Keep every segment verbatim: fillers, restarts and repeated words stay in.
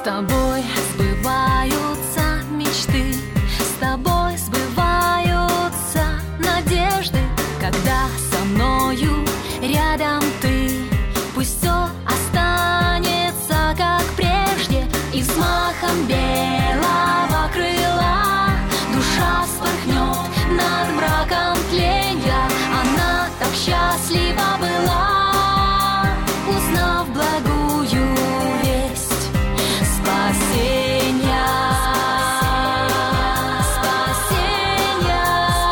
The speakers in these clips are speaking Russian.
тобой сбываются мечты, с тобой сбываются надежды, когда со мною рядом ты. Пусть все останется как прежде, и взмахом белого крыла душа вспорхнет над мраком тленья. Она так счастлива была, узнав благую весть спасения. Спасения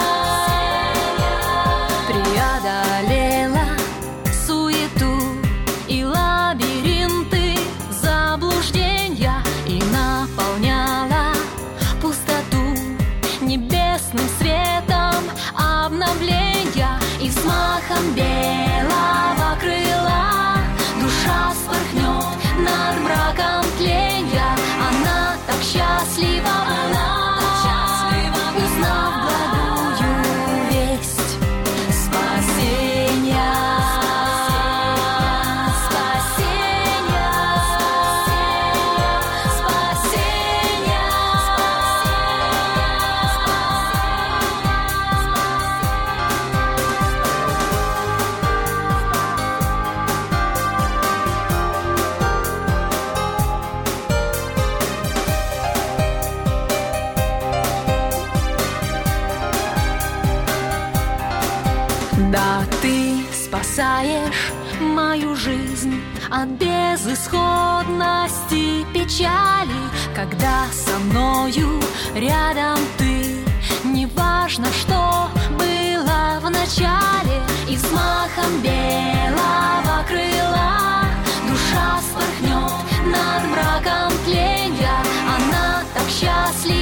преодолела суету и лабиринты заблуждения и наполняла пустоту небесным светом обновления. И взмахом белого крыла душа вспорхнет над мраком тленья. Она так счастлива была, узнав благую весть спасения. Спасения, спасения, да, ты спасаешь мою жизнь от безысходности печали, когда со мною рядом ты. Неважно, что было в начале, и взмахом белого крыла душа вспорхнет над мраком тленья. Она так счастлива